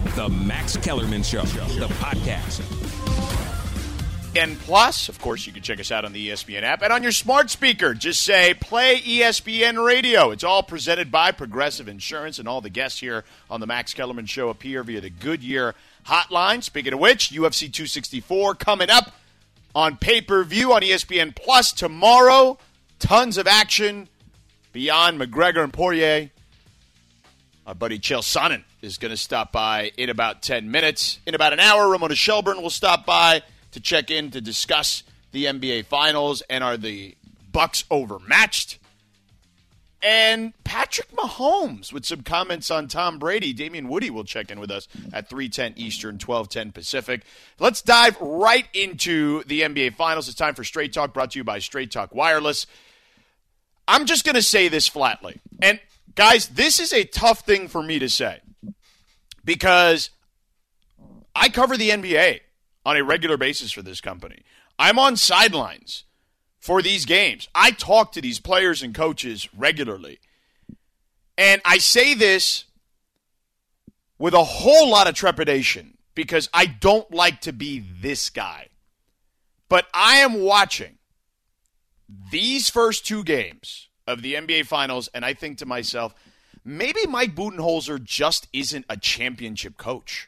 The Max Kellerman Show, the podcast. And plus, of course, you can check us out on the ESPN app. And on your smart speaker, just say, play ESPN Radio. It's all presented by Progressive Insurance, and all the guests here on the Max Kellerman Show appear via the Goodyear hotline. Speaking of which, UFC 264 coming up on pay-per-view on ESPN Plus tomorrow. Tons of action beyond McGregor and Poirier. Our buddy Chael Sonnen is going to stop by in about 10 minutes. In about an hour, Ramona Shelburne will stop by to check in to discuss the NBA Finals and are the Bucks overmatched. And Patrick Mahomes with some comments on Tom Brady. Damian Woody will check in with us at 3:10 Eastern, 12:10 Pacific. Let's dive right into the NBA Finals. It's time for Straight Talk, brought to you by Straight Talk Wireless. I'm just going to say this flatly. And, guys, this is a tough thing for me to say because I cover the NBA on a regular basis for this company. I'm on sidelines for these games. I talk to these players and coaches regularly. And I say this with a whole lot of trepidation because I don't like to be this guy. But I am watching these first two games of the NBA Finals, and I think to myself, maybe Mike Budenholzer just isn't a championship coach.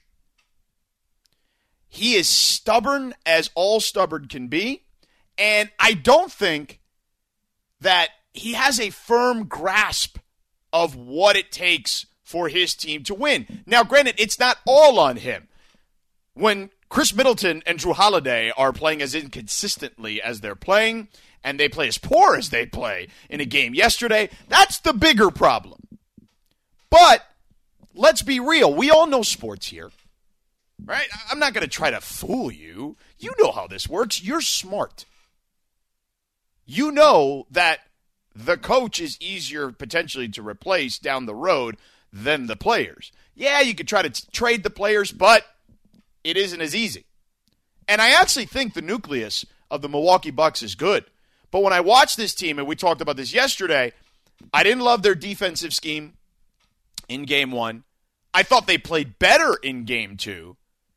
He is stubborn as all stubborn can be, and I don't think that he has a firm grasp of what it takes for his team to win. Now, granted, it's not all on him. When Chris Middleton and Jrue Holiday are playing as inconsistently as they're playing, and they play as poor as they play in a game yesterday, that's the bigger problem. But let's be real. We all know sports here. Right? I'm not going to try to fool you. You know how this works. You're smart. You know that the coach is easier potentially to replace down the road than the players. Yeah, you could try to trade the players, but it isn't as easy. And I actually think the nucleus of the Milwaukee Bucks is good. But when I watch this team, and we talked about this yesterday, I didn't love their defensive scheme in Game 1. I thought they played better in Game 2.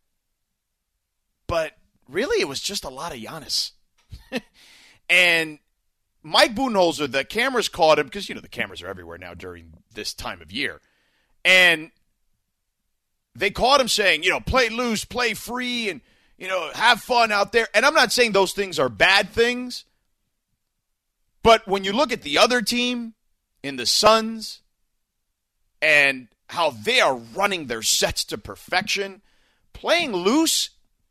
But really, it was just a lot of Giannis. And Mike Budenholzer, the cameras caught him, because, the cameras are everywhere now during this time of year. And they caught him saying, play loose, play free, and, have fun out there. And I'm not saying those things are bad things. But when you look at the other team in the Suns and how they are running their sets to perfection, playing loose,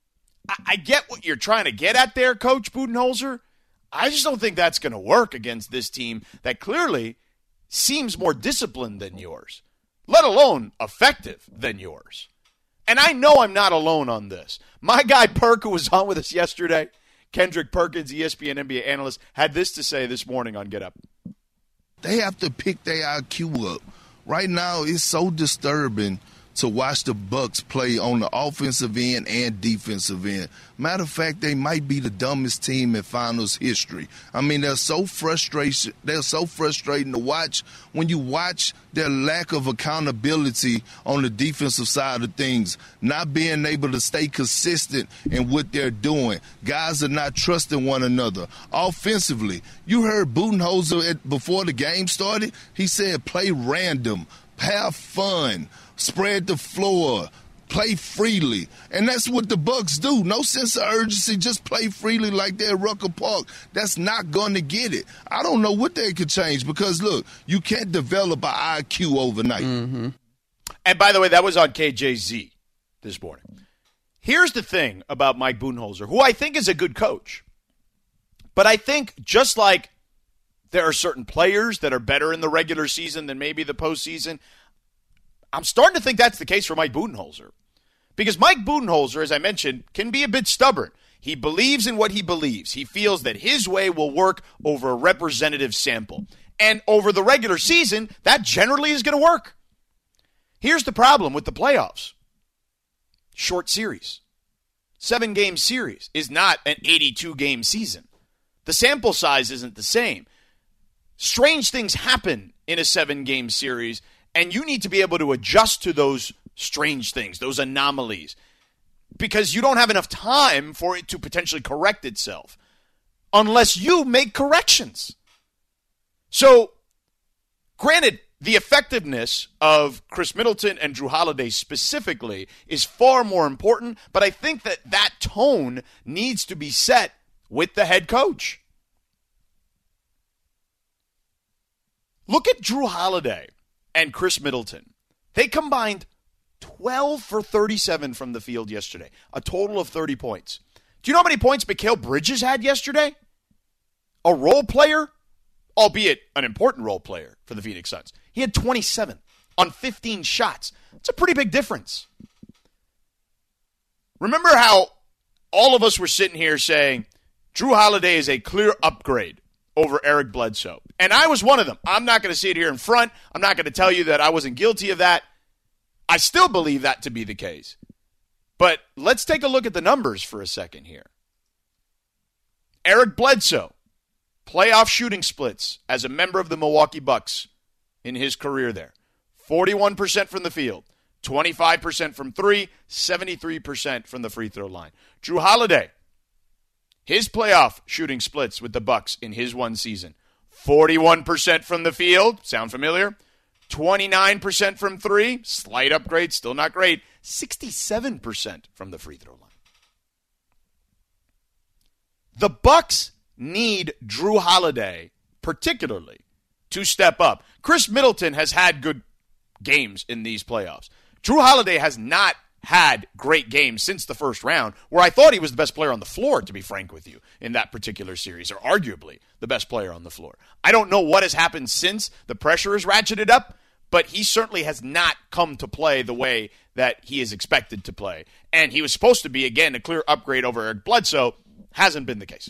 I get what you're trying to get at there, Coach Budenholzer. I just don't think that's going to work against this team that clearly seems more disciplined than yours, let alone effective than yours. And I know I'm not alone on this. My guy Perk, who was on with us yesterday, Kendrick Perkins, ESPN NBA analyst, had this to say this morning on Get Up. They have to pick their IQ up. Right now, it's so disturbing to watch the Bucks play on the offensive end and defensive end. Matter of fact, they might be the dumbest team in finals history. I mean, they're so frustrating to watch when you watch their lack of accountability on the defensive side of things, not being able to stay consistent in what they're doing. Guys are not trusting one another. Offensively, you heard Budenholzer before the game started. He said play random, have fun, spread the floor, play freely. And that's what the Bucks do. No sense of urgency, just play freely like they're at Rucker Park. That's not going to get it. I don't know what they could change because, look, you can't develop an IQ overnight. Mm-hmm. And by the way, that was on KJZ this morning. Here's the thing about Mike Budenholzer, who I think is a good coach. But I think just like there are certain players that are better in the regular season than maybe the postseason, I'm starting to think that's the case for Mike Budenholzer. Because Mike Budenholzer, as I mentioned, can be a bit stubborn. He believes in what he believes. He feels that his way will work over a representative sample. And over the regular season, that generally is going to work. Here's the problem with the playoffs. Short series. 7-game series is not an 82-game season. The sample size isn't the same. Strange things happen in a 7-game series, and you need to be able to adjust to those strange things, those anomalies, because you don't have enough time for it to potentially correct itself unless you make corrections. So, granted, the effectiveness of Chris Middleton and Jrue Holiday specifically is far more important, but I think that tone needs to be set with the head coach. Look at Jrue Holiday and Chris Middleton. They combined 12 for 37 from the field yesterday, a total of 30 points. Do you know how many points Mikal Bridges had yesterday? A role player, albeit an important role player for the Phoenix Suns. He had 27 on 15 shots. It's a pretty big difference. Remember how all of us were sitting here saying Jrue Holiday is a clear upgrade over Eric Bledsoe. And I was one of them. I'm not going to sit here in front. I'm not going to tell you that I wasn't guilty of that. I still believe that to be the case. But let's take a look at the numbers for a second here. Eric Bledsoe, playoff shooting splits as a member of the Milwaukee Bucks in his career there. 41% from the field, 25% from three, 73% from the free throw line. Jrue Holiday, his playoff shooting splits with the Bucks in his one season. 41% from the field, sound familiar? 29% from three, slight upgrade, still not great. 67% from the free throw line. The Bucks need Jrue Holiday, particularly, to step up. Chris Middleton has had good games in these playoffs. Jrue Holiday has not had great games since the first round, where I thought he was the best player on the floor, to be frank with you, in that particular series, or arguably the best player on the floor. I don't know what has happened since the pressure has ratcheted up, but he certainly has not come to play the way that he is expected to play. And he was supposed to be, again, a clear upgrade over Eric Bledsoe. Hasn't been the case.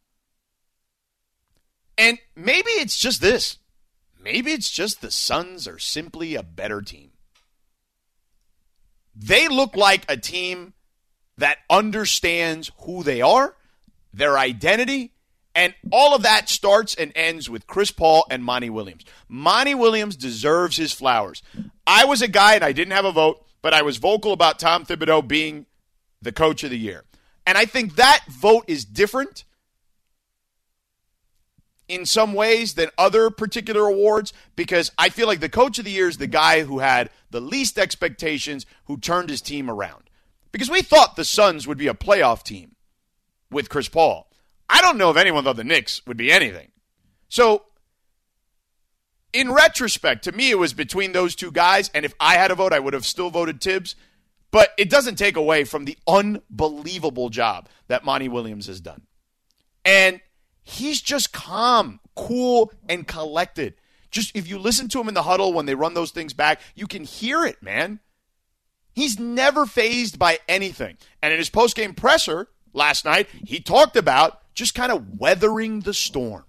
And maybe it's just this. Maybe it's just the Suns are simply a better team. They look like a team that understands who they are, their identity, and all of that starts and ends with Chris Paul and Monty Williams. Monty Williams deserves his flowers. I was a guy, and I didn't have a vote, but I was vocal about Tom Thibodeau being the coach of the year. And I think that vote is different in some ways than other particular awards, because I feel like the coach of the year is the guy who had the least expectations, who turned his team around. Because we thought the Suns would be a playoff team with Chris Paul. I don't know if anyone thought the Knicks would be anything. So, in retrospect, to me, it was between those two guys, and if I had a vote, I would have still voted Tibbs. But it doesn't take away from the unbelievable job that Monty Williams has done. And he's just calm, cool, and collected. Just if you listen to him in the huddle when they run those things back, you can hear it, man. He's never fazed by anything. And in his post-game presser last night, he talked about just kind of weathering the storm.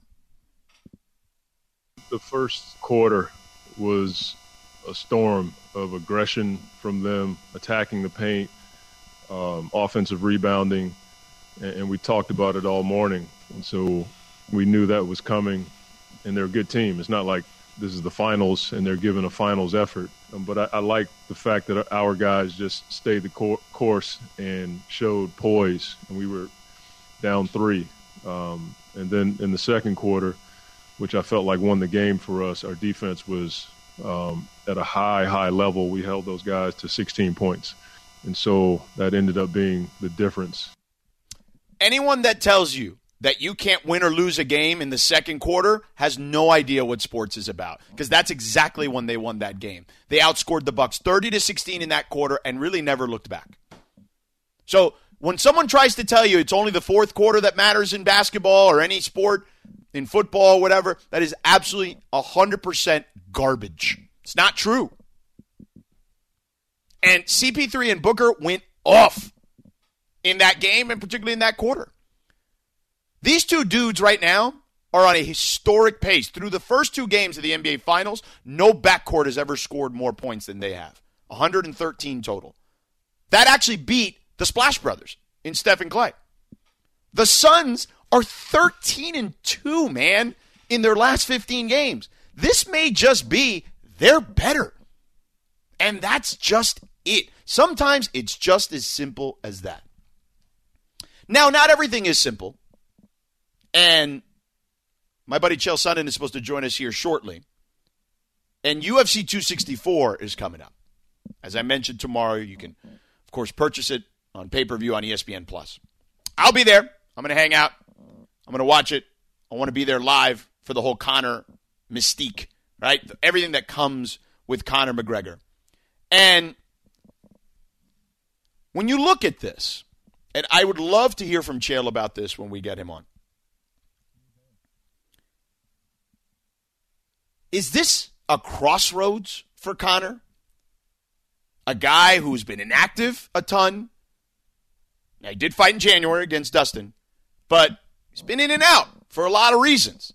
The first quarter was a storm of aggression from them, attacking the paint, offensive rebounding, and we talked about it all morning. And so we knew that was coming, and they're a good team. It's not like this is the finals and they're giving a finals effort. But I like the fact that our guys just stayed the course and showed poise, and we were down 3. And then in the second quarter, which I felt like won the game for us, our defense was at a high level. We held those guys to 16 points. And so that ended up being the difference. Anyone that tells you that you can't win or lose a game in the second quarter has no idea what sports is about, because that's exactly when they won that game. They outscored the Bucks 30-16 in that quarter and really never looked back. So when someone tries to tell you it's only the fourth quarter that matters in basketball or any sport, in football, whatever, that is absolutely 100% garbage. It's not true. And CP3 and Booker went off in that game, and particularly in that quarter. These two dudes right now are on a historic pace. Through the first 2 games of the NBA Finals, no backcourt has ever scored more points than they have. 113 total. That actually beat the Splash Brothers in Steph and Clay. The Suns are 13-2, man, in their last 15 games. This may just be they're better. And that's just it. Sometimes it's just as simple as that. Now, not everything is simple. And my buddy Chael Sonnen is supposed to join us here shortly. And UFC 264 is coming up. As I mentioned tomorrow, you can, of course, purchase it on pay-per-view on ESPN+. I'll be there. I'm going to hang out. I'm going to watch it. I want to be there live for the whole Conor mystique, right? Everything that comes with Conor McGregor. And when you look at this, and I would love to hear from Chael about this when we get him on. Is this a crossroads for Conor? A guy who's been inactive a ton. Now, he did fight in January against Dustin, but he's been in and out for a lot of reasons.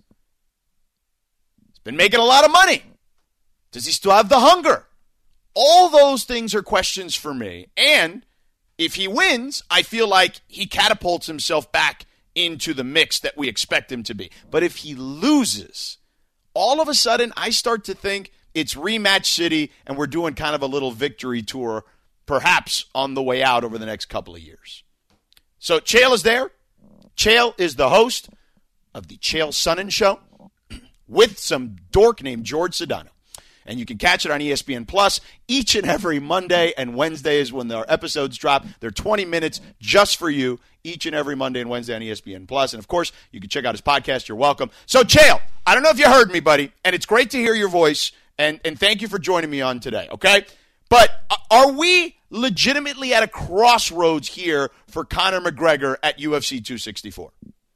He's been making a lot of money. Does he still have the hunger? All those things are questions for me. And if he wins, I feel like he catapults himself back into the mix that we expect him to be. But if he loses, all of a sudden I start to think it's rematch city and we're doing kind of a little victory tour, perhaps on the way out over the next couple of years. So Chael is there. Chael is the host of the Chael Sonnen Show with some dork named George Sedano. And you can catch it on ESPN Plus each and every Monday and Wednesday is when our episodes drop. They're 20 minutes just for you each and every Monday and Wednesday on ESPN Plus. And, of course, you can check out his podcast. You're welcome. So, Chael, I don't know if you heard me, buddy, and it's great to hear your voice, and thank you for joining me on today, okay? But are we legitimately at a crossroads here for Conor McGregor at UFC 264?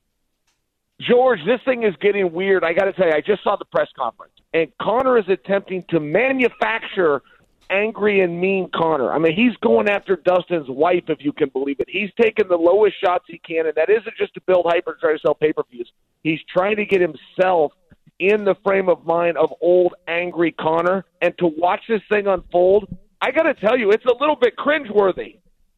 George, this thing is getting weird. I got to tell you, I just saw the press conference, and Conor is attempting to manufacture angry and mean Conor. I mean, he's going after Dustin's wife, if you can believe it. He's taking the lowest shots he can, and that isn't just to build hype or try to sell pay-per-views. He's trying to get himself in the frame of mind of old, angry Conor, and to watch this thing unfold, I got to tell you, it's a little bit cringeworthy.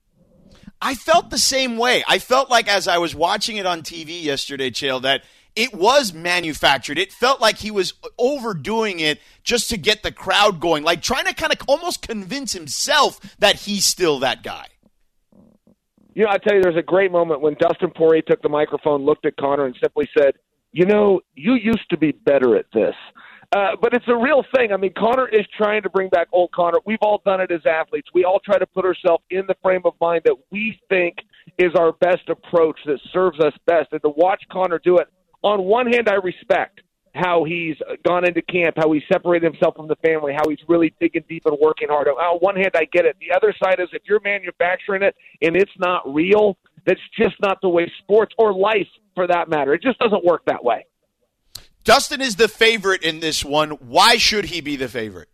I felt the same way. I felt like as I was watching it on TV yesterday, Chael, that it was manufactured. It felt like he was overdoing it just to get the crowd going, like trying to kind of almost convince himself that he's still that guy. You know, I tell you, there's a great moment when Dustin Poirier took the microphone, looked at Conor, and simply said, you know, you used to be better at this. But it's a real thing. I mean, Conor is trying to bring back old Conor. We've all done it as athletes. We all try to put ourselves in the frame of mind that we think is our best approach, that serves us best. And to watch Conor do it, on one hand, I respect how he's gone into camp, how he's separated himself from the family, how he's really digging deep and working hard. On one hand, I get it. The other side is if you're manufacturing it and it's not real, that's just not the way sports or life, for that matter. It just doesn't work that way. Dustin is the favorite in this one. Why should he be the favorite?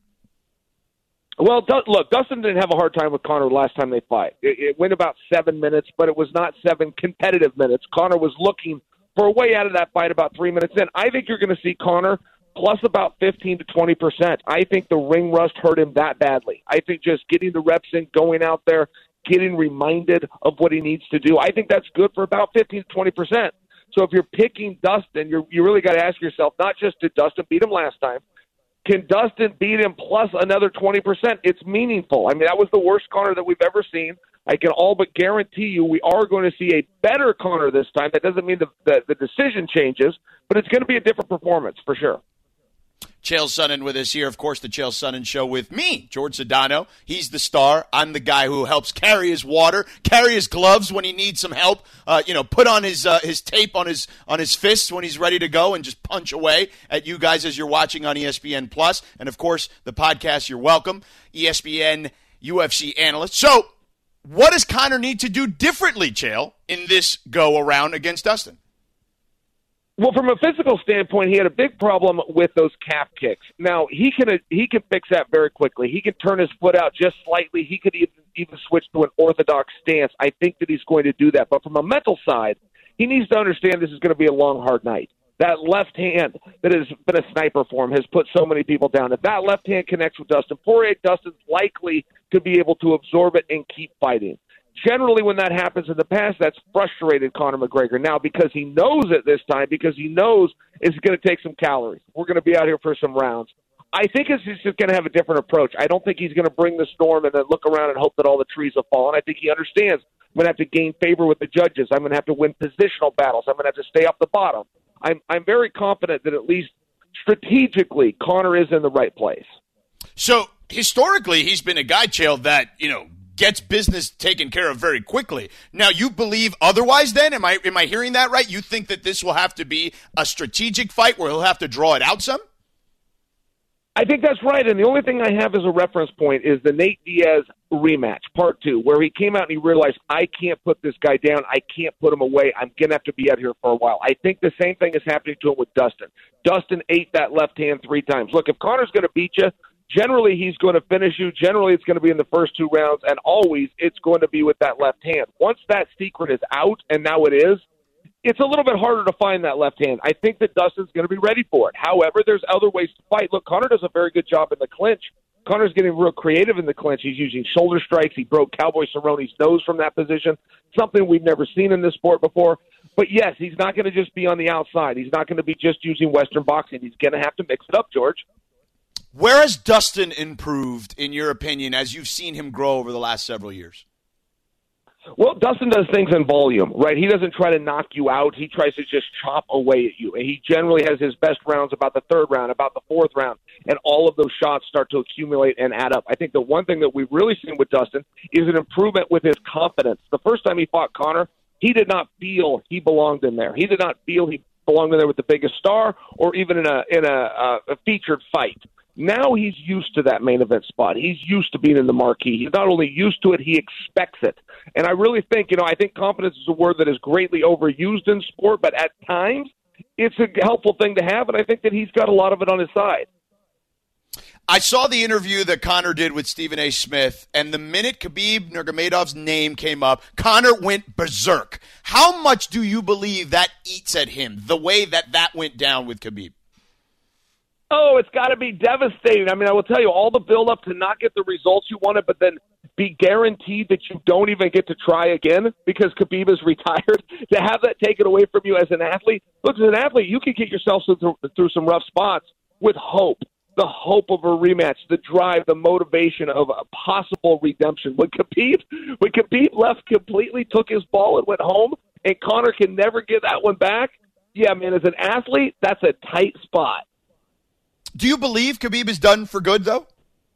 Well, look, Dustin didn't have a hard time with Conor last time they fight. It went about 7 minutes, but it was not 7 competitive minutes. Conor was looking for a way out of that fight about 3 minutes in. I think you're going to see Conor plus about 15 to 20%. I think the ring rust hurt him that badly. I think just getting the reps in, going out there, getting reminded of what he needs to do, I think that's good for about 15 to 20%. So if you're picking Dustin, you really got to ask yourself, not just did Dustin beat him last time, can Dustin beat him plus another 20%? It's meaningful. I mean, that was the worst Conor that we've ever seen. I can all but guarantee you we are going to see a better Conor this time. That doesn't mean the decision changes, but it's going to be a different performance for sure. Chael Sonnen with us here. Of course, the Chael Sonnen Show with me, George Sedano. He's the star. I'm the guy who helps carry his water, carry his gloves when he needs some help, put on his tape on his fists when he's ready to go and just punch away at you guys as you're watching on ESPN Plus. And, of course, the podcast, you're welcome, ESPN UFC analyst. So what does Conor need to do differently, Chael, in this go-around against Dustin? Well, from a physical standpoint, he had a big problem with those calf kicks. Now, he can fix that very quickly. He can turn his foot out just slightly. He could even switch to an orthodox stance. I think that he's going to do that. But from a mental side, he needs to understand this is going to be a long, hard night. That left hand that has been a sniper for him has put so many people down. If that left hand connects with Dustin Poirier, Dustin's likely to be able to absorb it and keep fighting. Generally, when that happens in the past, that's frustrated Conor McGregor. Now, because he knows it this time, because he knows it's going to take some calories. We're going to be out here for some rounds. I think he's just going to have a different approach. I don't think he's going to bring the storm and then look around and hope that all the trees will fall. And I think he understands I'm going to have to gain favor with the judges. I'm going to have to win positional battles. I'm going to have to stay off the bottom. I'm very confident that at least strategically, Conor is in the right place. So historically, he's been a guy, Chael, that, gets business taken care of very quickly. Now, you believe otherwise then? Am I hearing that right? You think that this will have to be a strategic fight where he'll have to draw it out some? I think that's right, and the only thing I have as a reference point is the Nate Diaz rematch, part 2, where he came out and he realized, I can't put this guy down, I can't put him away, I'm going to have to be out here for a while. I think the same thing is happening to him with Dustin. Dustin ate that left hand 3 times. Look, if Conor's going to beat you, generally he's going to finish you, generally it's going to be in the first 2 rounds, and always it's going to be with that left hand. Once that secret is out, and now it is, it's a little bit harder to find that left hand. I think that Dustin's going to be ready for it. However, there's other ways to fight. Look, Conor does a very good job in the clinch. Conor's getting real creative in the clinch. He's using shoulder strikes. He broke Cowboy Cerrone's nose from that position, something we've never seen in this sport before. But, yes, he's not going to just be on the outside. He's not going to be just using Western boxing. He's going to have to mix it up, George. Where has Dustin improved, in your opinion, as you've seen him grow over the last several years? Well, Dustin does things in volume, right? He doesn't try to knock you out. He tries to just chop away at you. And he generally has his best rounds about the 3rd round, about the 4th round, and all of those shots start to accumulate and add up. I think the one thing that we've really seen with Dustin is an improvement with his confidence. The first time he fought Conor, he did not feel he belonged in there. He did not feel he belonged in there with the biggest star or even in a featured fight. Now he's used to that main event spot. He's used to being in the marquee. He's not only used to it, he expects it. And I really think, I think confidence is a word that is greatly overused in sport, but at times it's a helpful thing to have, and I think that he's got a lot of it on his side. I saw the interview that Conor did with Stephen A. Smith, and the minute Khabib Nurmagomedov's name came up, Conor went berserk. How much do you believe that eats at him, the way that went down with Khabib? Oh, it's got to be devastating. I mean, I will tell you, all the build-up to not get the results you wanted, but then be guaranteed that you don't even get to try again because Khabib is retired, to have that taken away from you as an athlete. Look, as an athlete, you can get yourself through some rough spots with hope, the hope of a rematch, the drive, the motivation of a possible redemption. When Khabib left completely, took his ball and went home, and Conor can never get that one back, yeah, man, as an athlete, that's a tight spot. Do you believe Khabib is done for good, though?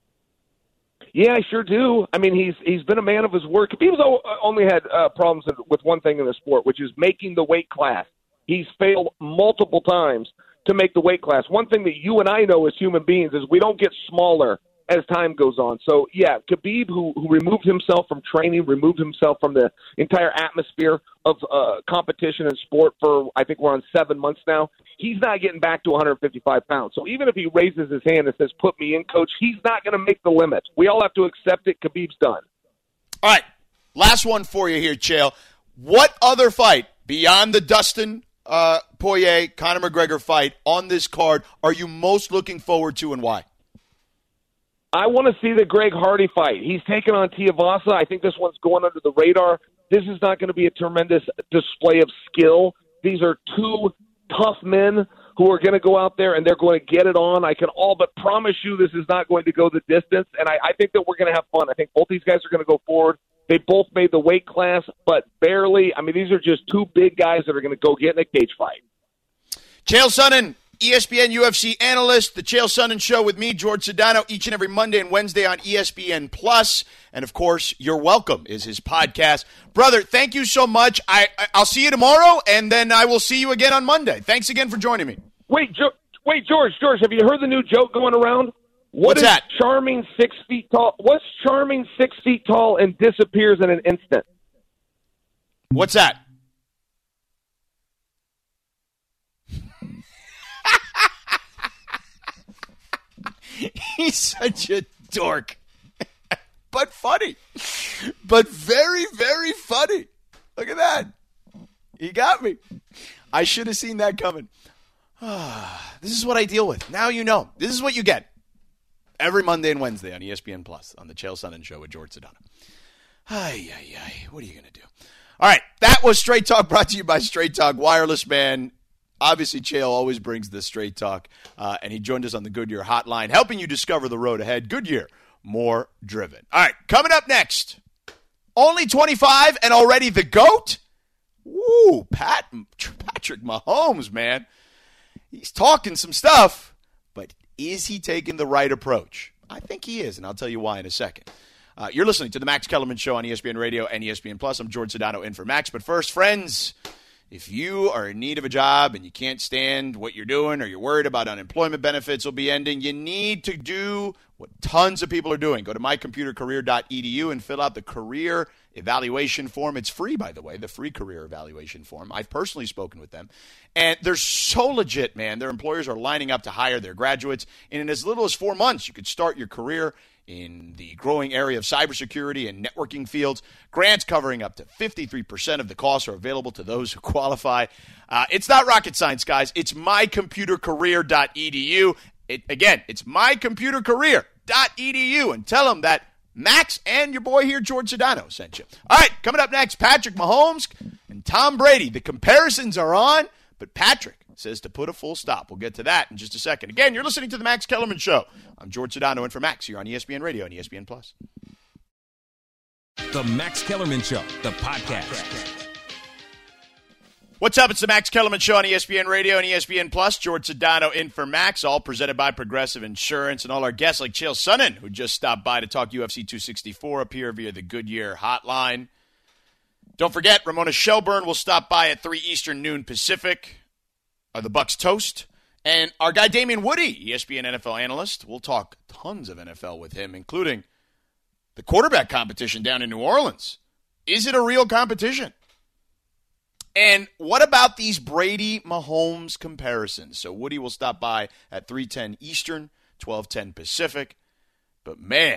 Yeah, I sure do. I mean, he's been a man of his word. Khabib's only had problems with one thing in the sport, which is making the weight class. He's failed multiple times to make the weight class. One thing that you and I know as human beings is we don't get smaller as time goes on. So, yeah, Khabib, who removed himself from training, removed himself from the entire atmosphere of competition and sport for, I think we're on 7 months now, he's not getting back to 155 pounds. So even if he raises his hand and says, put me in, coach, he's not going to make the limit. We all have to accept it. Khabib's done. All right, last one for you here, Chael. What other fight beyond the Dustin Poirier, Conor McGregor fight on this card are you most looking forward to, and why? I want to see the Greg Hardy fight. He's taken on Tuivasa. I think this one's going under the radar. This is not going to be a tremendous display of skill. These are 2 tough men who are going to go out there and they're going to get it on. I can all but promise you this is not going to go the distance, and I think that we're going to have fun. I think both these guys are going to go forward. They both made the weight class, but barely. I mean, these are just 2 big guys that are going to go get in a cage fight. Chael Sonnen, ESPN UFC analyst, the Chael Sonnen Show with me, George Sedano, each and every Monday and Wednesday on ESPN+. And, of course, You're Welcome is his podcast. Brother, thank you so much. I'll see you tomorrow, and then I will see you again on Monday. Thanks again for joining me. Wait, George, have you heard the new joke going around? What's that? Charming 6 feet tall? What's charming 6 feet tall and disappears in an instant? What's that? He's such a dork. But funny. But very, very funny. Look at that. He got me. I should have seen that coming. This is what I deal with. Now you know. This is what you get. Every Monday and Wednesday on ESPN Plus on the Chael Sonnen Show with George Sedano. What are you going to do? All right. That was Straight Talk brought to you by Straight Talk Wireless, man. Obviously, Chael always brings the straight talk, and he joined us on the Goodyear hotline, helping you discover the road ahead. Goodyear, more driven. All right, coming up next, only 25 and already the GOAT? Woo, Patrick Mahomes, man. He's talking some stuff, but is he taking the right approach? I think he is, and I'll tell you why in a second. You're listening to the Max Kellerman Show on ESPN Radio and ESPN Plus. I'm George Sedano in for Max. But first, friends, if you are in need of a job and you can't stand what you're doing or you're worried about unemployment benefits will be ending, you need to do what tons of people are doing. Go to mycomputercareer.edu and fill out the career evaluation form. It's free, by the way, the free career evaluation form. I've personally spoken with them. And they're so legit, man. Their employers are lining up to hire their graduates. And in as little as 4 months, you could start your career in the growing area of cybersecurity and networking fields. Grants covering up to 53% of the costs are available to those who qualify. It's not rocket science, guys. It's mycomputercareer.edu. It's mycomputercareer.edu. And tell them that Max and your boy here, George Sedano, sent you. All right, coming up next, Patrick Mahomes and Tom Brady. The comparisons are on, but Patrick says to put a full stop. We'll get to that in just a second. Again, you're listening to the Max Kellerman Show. I'm George Sedano in for Max here on ESPN Radio and ESPN Plus. The Max Kellerman Show, the podcast. What's up? It's the Max Kellerman Show on ESPN Radio and ESPN Plus. George Sedano in for Max, all presented by Progressive Insurance, and all our guests like Chael Sonnen, who just stopped by to talk UFC 264 up here via the Goodyear hotline. Don't forget, Ramona Shelburne will stop by at 3 Eastern, noon Pacific. The Bucks toast. And our guy Damian Woody, ESPN NFL analyst, we'll talk tons of NFL with him, including the quarterback competition down in New Orleans. Is it a real competition? And what about these Brady-Mahomes comparisons? So Woody will stop by at 3:10 Eastern, 12:10 Pacific. But man,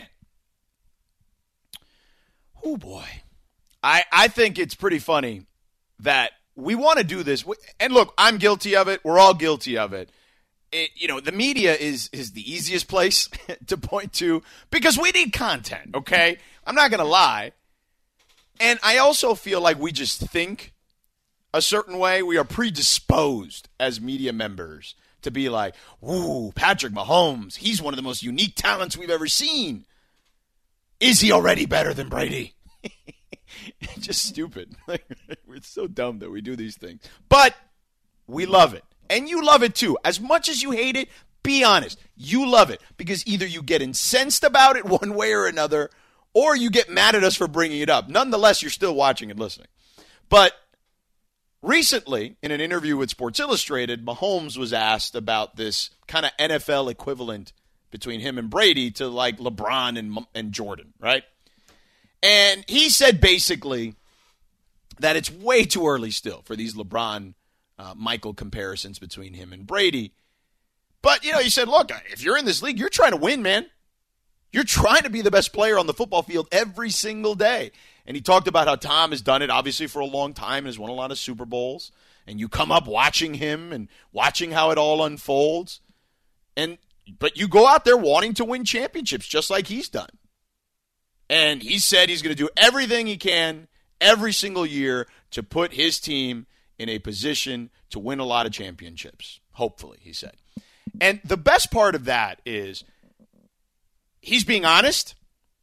oh boy, I think it's pretty funny that we want to do this. And look, I'm guilty of it. We're all guilty of it. The media is the easiest place to point to because we need content, okay? I'm not going to lie. And I also feel like we just think a certain way. We are predisposed as media members to be like, ooh, Patrick Mahomes, he's one of the most unique talents we've ever seen. Is he already better than Brady? It's just stupid. It's so dumb that we do these things. But we love it. And you love it too. As much as you hate it, be honest. You love it. Because either you get incensed about it one way or another, or you get mad at us for bringing it up. Nonetheless, you're still watching and listening. But recently, in an interview with Sports Illustrated, Mahomes was asked about this kind of NFL equivalent between him and Brady to like LeBron and Jordan, right? And he said basically that it's way too early still for these LeBron-Michael comparisons between him and Brady. But, he said, look, if you're in this league, you're trying to win, man. You're trying to be the best player on the football field every single day. And he talked about how Tom has done it, obviously, for a long time and has won a lot of Super Bowls. And you come up watching him and watching how it all unfolds. But you go out there wanting to win championships just like he's done. And he said he's going to do everything he can every single year to put his team in a position to win a lot of championships. Hopefully, he said. And the best part of that is he's being honest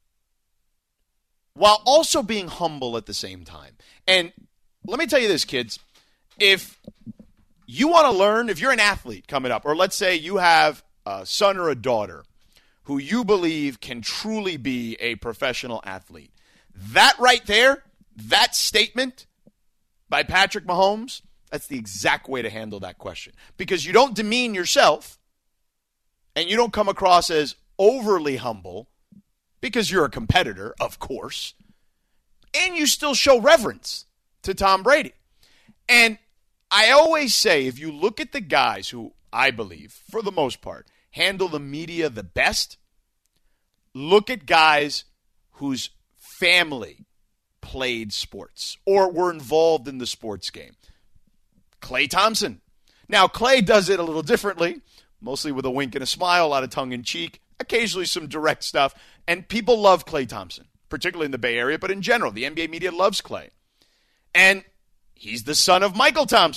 while also being humble at the same time. And let me tell you this, kids. If you want to learn, if you're an athlete coming up, or let's say you have a son or a daughter who you believe can truly be a professional athlete, that right there, that statement by Patrick Mahomes, that's the exact way to handle that question. Because you don't demean yourself and you don't come across as overly humble because you're a competitor, of course, and you still show reverence to Tom Brady. And I always say, if you look at the guys who I believe, for the most part, handle the media the best, look at guys whose family played sports or were involved in the sports game. Klay Thompson. Now, Klay does it a little differently, mostly with a wink and a smile, a lot of tongue-in-cheek, occasionally some direct stuff. And people love Klay Thompson, particularly in the Bay Area, but in general, the NBA media loves Klay. And he's the son of Michael Thompson,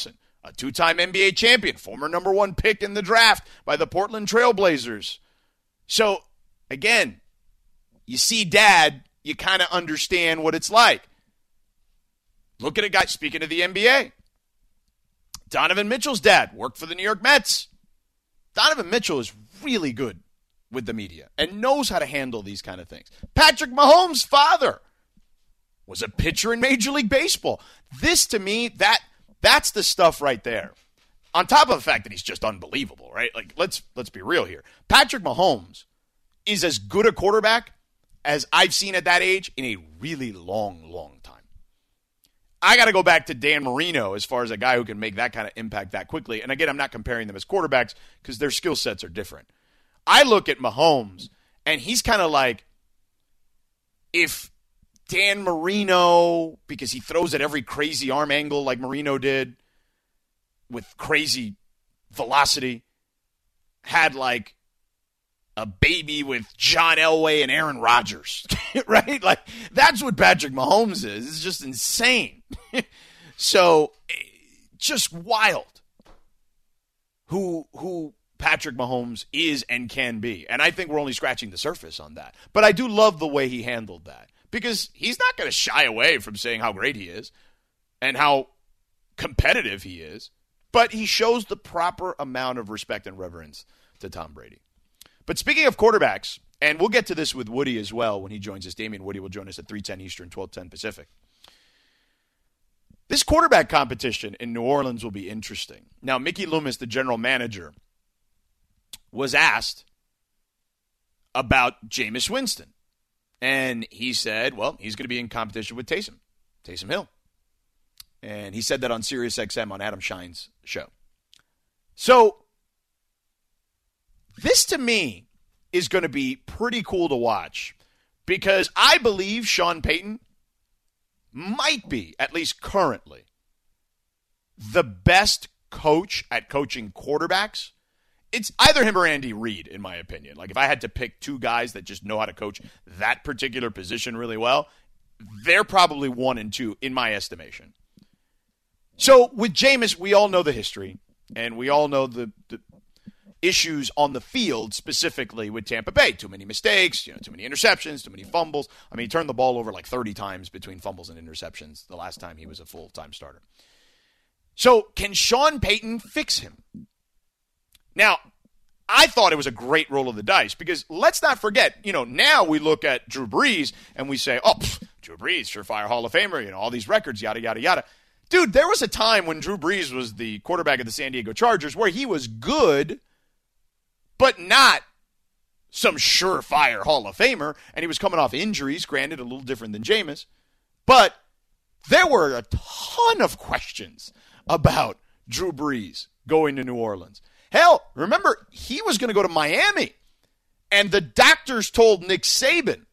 a two-time NBA champion, former number 1 pick in the draft by the Portland Trail Blazers. So, again, you see Dad, you kind of understand what it's like. Look at a guy, speaking of the NBA. Donovan Mitchell's dad worked for the New York Mets. Donovan Mitchell is really good with the media and knows how to handle these kind of things. Patrick Mahomes' father was a pitcher in Major League Baseball. This, to me, that's the stuff right there. On top of the fact that he's just unbelievable, right? Like, let's be real here. Patrick Mahomes is as good a quarterback as I've seen at that age in a really long, long time. I got to go back to Dan Marino as far as a guy who can make that kind of impact that quickly. And again, I'm not comparing them as quarterbacks because their skill sets are different. I look at Mahomes, and he's kind of like if Dan Marino, because he throws at every crazy arm angle like Marino did with crazy velocity, had like a baby with John Elway and Aaron Rodgers, right? Like, that's what Patrick Mahomes is. It's just insane. So, just wild who Patrick Mahomes is and can be. And I think we're only scratching the surface on that. But I do love the way he handled that because he's not going to shy away from saying how great he is and how competitive he is, but he shows the proper amount of respect and reverence to Tom Brady. But speaking of quarterbacks, and we'll get to this with Woody as well when he joins us. Damian Woody will join us at 3:10 Eastern, 12:10 Pacific. This quarterback competition in New Orleans will be interesting. Now, Mickey Loomis, the general manager, was asked about Jameis Winston. And he said, well, he's going to be in competition with Taysom Hill. And he said that on SiriusXM on Adam Schein's show. So, this, to me, is going to be pretty cool to watch because I believe Sean Payton might be, at least currently, the best coach at coaching quarterbacks. It's either him or Andy Reid, in my opinion. Like, if I had to pick two guys that just know how to coach that particular position really well, they're probably 1 and 2 in my estimation. So, with Jameis, we all know the history, and we all know the issues on the field, specifically with Tampa Bay. Too many mistakes, too many interceptions, too many fumbles. I mean, he turned the ball over like 30 times between fumbles and interceptions the last time he was a full-time starter. So, can Sean Payton fix him? Now, I thought it was a great roll of the dice because let's not forget, now we look at Drew Brees and we say, Drew Brees, surefire Hall of Famer, all these records, yada, yada, yada. Dude, there was a time when Drew Brees was the quarterback of the San Diego Chargers where he was good, but not some surefire Hall of Famer, and he was coming off injuries, granted a little different than Jameis, but there were a ton of questions about Drew Brees going to New Orleans. Hell, remember, he was going to go to Miami, and the doctors told Nick Saban,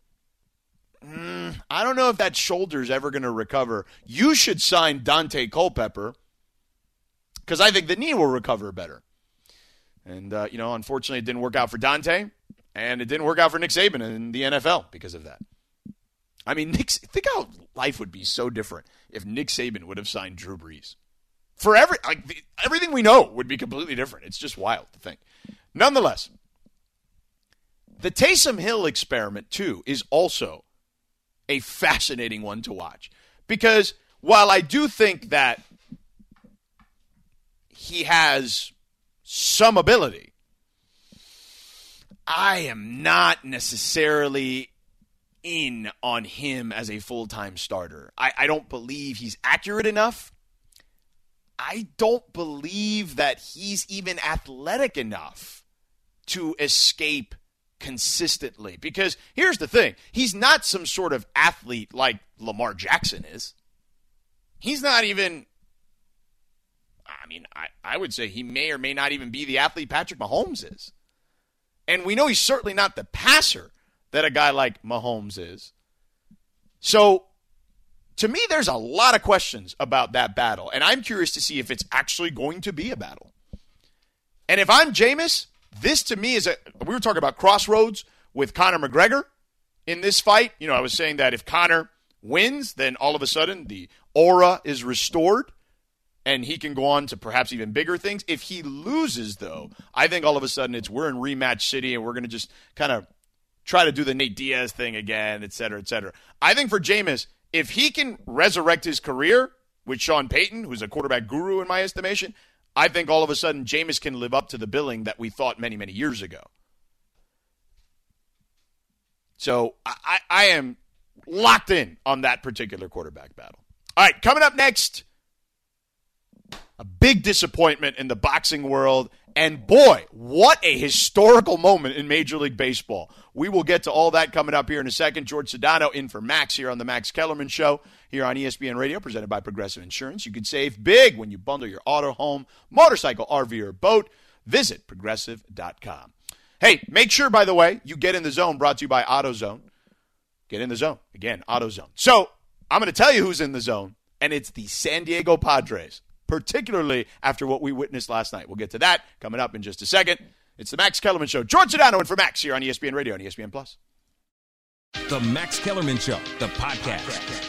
I don't know if that shoulder's ever going to recover. You should sign Dante Culpepper because I think the knee will recover better. And, unfortunately, it didn't work out for Dante, and it didn't work out for Nick Saban in the NFL because of that. I mean, think how life would be so different if Nick Saban would have signed Drew Brees. For everything we know would be completely different. It's just wild to think. Nonetheless, the Taysom Hill experiment, too, is also a fascinating one to watch. Because while I do think that he has some ability, I am not necessarily in on him as a full-time starter. I don't believe he's accurate enough. I don't believe that he's even athletic enough to escape consistently. Because here's the thing. He's not some sort of athlete like Lamar Jackson is. He's not even... I would say he may or may not even be the athlete Patrick Mahomes is. And we know he's certainly not the passer that a guy like Mahomes is. So, to me, there's a lot of questions about that battle. And I'm curious to see if it's actually going to be a battle. And if I'm Jameis, this to me is we were talking about crossroads with Conor McGregor in this fight. I was saying that if Conor wins, then all of a sudden the aura is restored. and he can go on to perhaps even bigger things. If he loses, though, I think all of a sudden we're in rematch city, and we're going to just kind of try to do the Nate Diaz thing again, et cetera, et cetera. I think for Jameis, if he can resurrect his career with Sean Payton, who's a quarterback guru in my estimation, I think all of a sudden Jameis can live up to the billing that we thought many, many years ago. So I am locked in on that particular quarterback battle. All right, coming up next, a big disappointment in the boxing world. And boy, what a historical moment in Major League Baseball. We will get to all that coming up here in a second. George Sedano in for Max here on the Max Kellerman Show here on ESPN Radio, presented by Progressive Insurance. You can save big when you bundle your auto, home, motorcycle, RV, or boat. Visit Progressive.com. Hey, make sure, by the way, you get in the zone, brought to you by AutoZone. Get in the zone. Again, AutoZone. So I'm going to tell you who's in the zone, and it's the San Diego Padres, particularly after what we witnessed last night. We'll get to that coming up in just a second. It's the Max Kellerman Show. George Sedano in for Max here on ESPN Radio and ESPN Plus. The Max Kellerman Show, the podcast.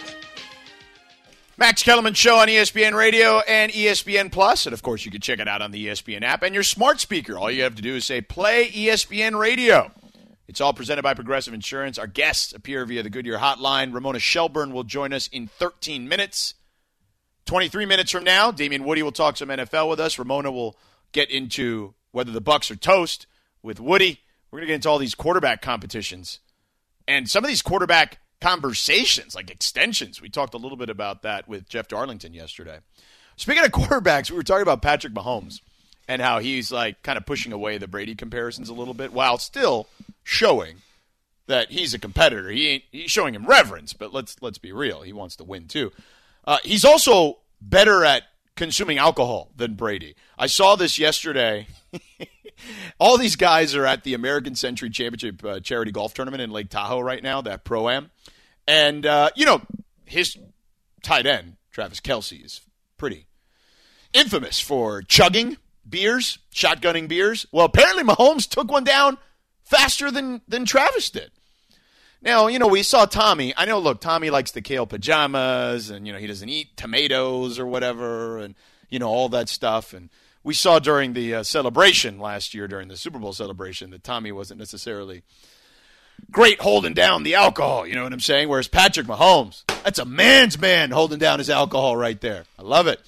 Max Kellerman Show on ESPN Radio and ESPN Plus. And, of course, you can check it out on the ESPN app and your smart speaker. All you have to do is say, play ESPN Radio. It's all presented by Progressive Insurance. Our guests appear via the Goodyear Hotline. Ramona Shelburne will join us in 13 minutes. 23 minutes from now, Damian Woody will talk some NFL with us. Ramona will get into whether the Bucs are toast with Woody. We're going to get into all these quarterback competitions and some of these quarterback conversations, like extensions. We talked a little bit about that with Jeff Darlington yesterday. Speaking of quarterbacks, we were talking about Patrick Mahomes and how he's like kind of pushing away the Brady comparisons a little bit while still showing that he's a competitor. He's showing him reverence, but let's be real. He wants to win too. He's also better at consuming alcohol than Brady. I saw this yesterday. All these guys are at the American Century Championship charity golf tournament in Lake Tahoe right now, that Pro-Am. And, his tight end, Travis Kelce, is pretty infamous for chugging beers, shotgunning beers. Well, apparently Mahomes took one down faster than Travis did. Now, we saw Tommy. I know, look, Tommy likes the kale pajamas, and, he doesn't eat tomatoes or whatever, and, all that stuff. And we saw during the celebration last year, during the Super Bowl celebration, that Tommy wasn't necessarily great holding down the alcohol, you know what I'm saying? Whereas Patrick Mahomes, that's a man's man holding down his alcohol right there. I love it.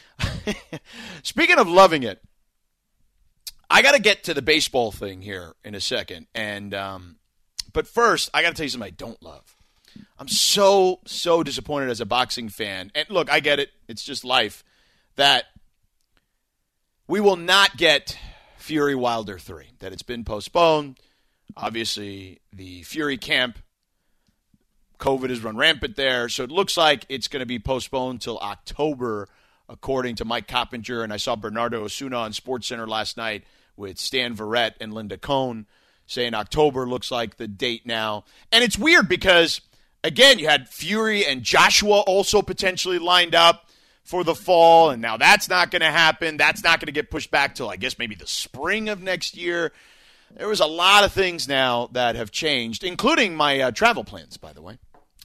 Speaking of loving it, I got to get to the baseball thing here in a second, and but first, I got to tell you something I don't love. I'm so disappointed as a boxing fan. And look, I get it. It's just life. That we will not get Fury Wilder 3. That it's been postponed. Obviously, the Fury camp, COVID has run rampant there. So it looks like it's going to be postponed till October, according to Mike Coppinger. And I saw Bernardo Osuna on SportsCenter last night with Stan Verrett and Linda Cohn, saying October looks like the date now. And it's weird because, again, you had Fury and Joshua also potentially lined up for the fall, and now that's not going to happen. That's not going to get pushed back till, I guess, maybe the spring of next year. There was a lot of things now that have changed, including my travel plans, by the way.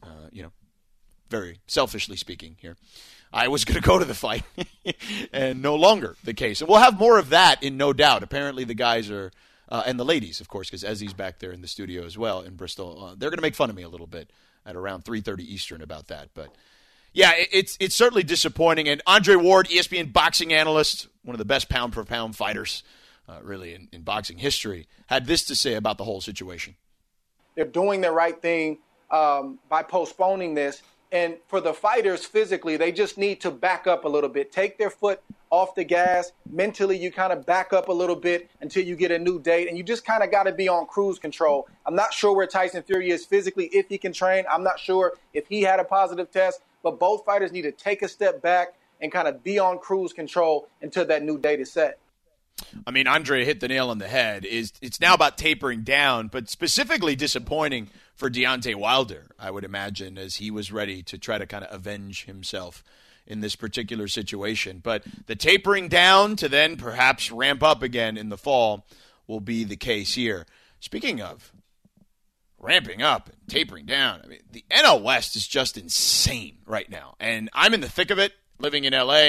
Very selfishly speaking here. I was going to go to the fight, and no longer the case. And we'll have more of that in No Doubt. Apparently the guys are... and the ladies, of course, because Ezzy's back there in the studio as well in Bristol. They're going to make fun of me a little bit at around 3:30 Eastern about that. But, yeah, it's certainly disappointing. And Andre Ward, ESPN boxing analyst, one of the best pound-for-pound fighters, really, in boxing history, had this to say about the whole situation. They're doing the right thing by postponing this. And for the fighters physically, they just need to back up a little bit, take their foot off the gas. Mentally, you kind of back up a little bit until you get a new date, and you just kind of got to be on cruise control. I'm not sure where Tyson Fury is physically, if he can train. I'm not sure if he had a positive test, but both fighters need to take a step back and kind of be on cruise control until that new date is set. I mean, Andre hit the nail on the head. It's now about tapering down, but specifically disappointing for Deontay Wilder, I would imagine, as he was ready to try to kind of avenge himself in this particular situation. But the tapering down to then perhaps ramp up again in the fall will be the case here. Speaking of ramping up and tapering down, I mean, the NL West is just insane right now. And I'm in the thick of it, living in L.A.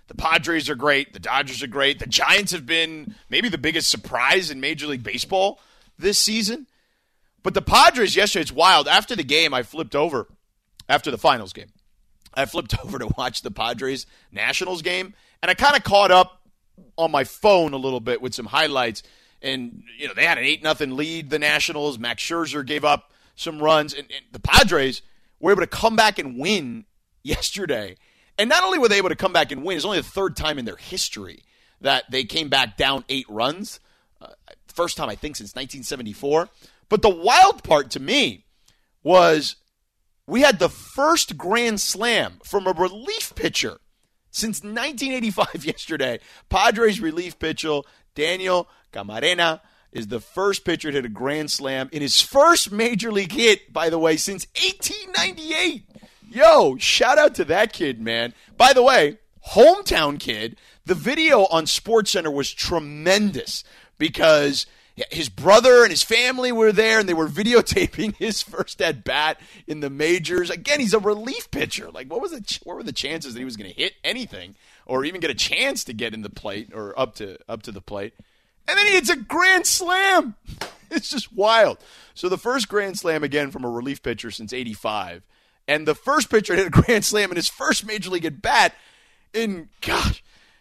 The Padres are great. The Dodgers are great. The Giants have been maybe the biggest surprise in Major League Baseball this season. But the Padres yesterday, it's wild. After the game, I flipped over, after the finals game, I flipped over to watch the Padres Nationals game, and I kind of caught up on my phone a little bit with some highlights. And, you know, they had an 8-0 lead, the Nationals. Max Scherzer gave up some runs. And the Padres were able to come back and win yesterday. And not only were they able to come back and win, it's only the third time in their history that they came back down 8 runs. First time, I think, since 1974. But the wild part to me was we had the first grand slam from a relief pitcher since 1985 yesterday. Padres relief pitcher Daniel Camarena is the first pitcher to hit a grand slam in his first major league hit, by the way, since 1898. Yo, shout out to that kid, man. By the way, hometown kid. The video on SportsCenter was tremendous because his brother and his family were there, and they were videotaping his first at-bat in the majors. Again, he's a relief pitcher. Like, what were the chances that he was going to hit anything or even get a chance to get in the plate or up to the plate? And then he hits a grand slam. It's just wild. So the first grand slam, again, from a relief pitcher since 85. And the first pitcher hit a grand slam in his first major league at-bat in, gosh,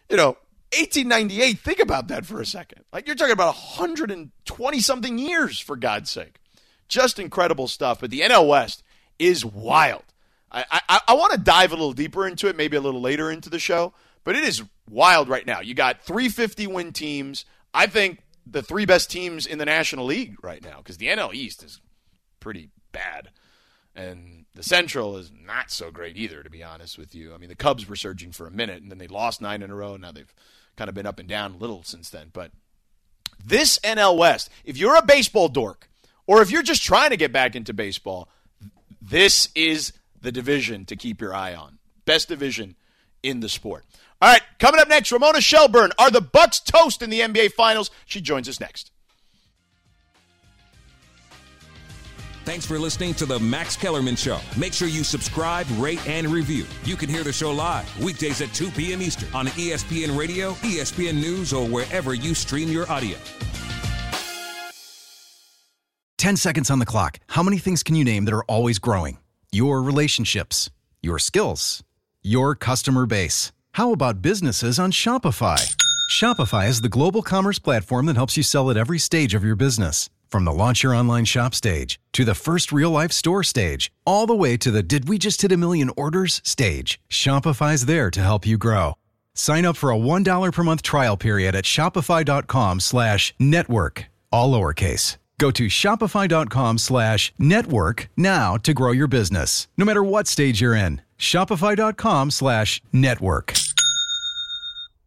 1898, think about that for a second. Like, you're talking about 120-something years, for God's sake. Just incredible stuff. But the NL West is wild. I want to dive a little deeper into it, maybe a little later into the show, but it is wild right now. You got 350-win teams. I think the 3 best teams in the National League right now, because the NL East is pretty bad. And the Central is not so great either, to be honest with you. I mean, the Cubs were surging for a minute, and then they lost 9 in a row. Now they've kind of been up and down a little since then. But this NL West, if you're a baseball dork, or if you're just trying to get back into baseball, this is the division to keep your eye on. Best division in the sport. All right, coming up next, Ramona Shelburne. Are the Bucks toast in the NBA Finals? She joins us next. Thanks for listening to the Max Kellerman Show. Make sure you subscribe, rate, and review. You can hear the show live weekdays at 2 p.m. Eastern on ESPN Radio, ESPN News, or wherever you stream your audio. 10 seconds on the clock. How many things can you name that are always growing? Your relationships, your skills, your customer base. How about businesses on Shopify? Shopify is the global commerce platform that helps you sell at every stage of your business. From the launch your online shop stage, to the first real-life store stage, all the way to the did we just hit a million orders stage, Shopify's there to help you grow. Sign up for a $1 per month trial period at shopify.com/network, all lowercase. Go to shopify.com/network now to grow your business, no matter what stage you're in. Shopify.com/network.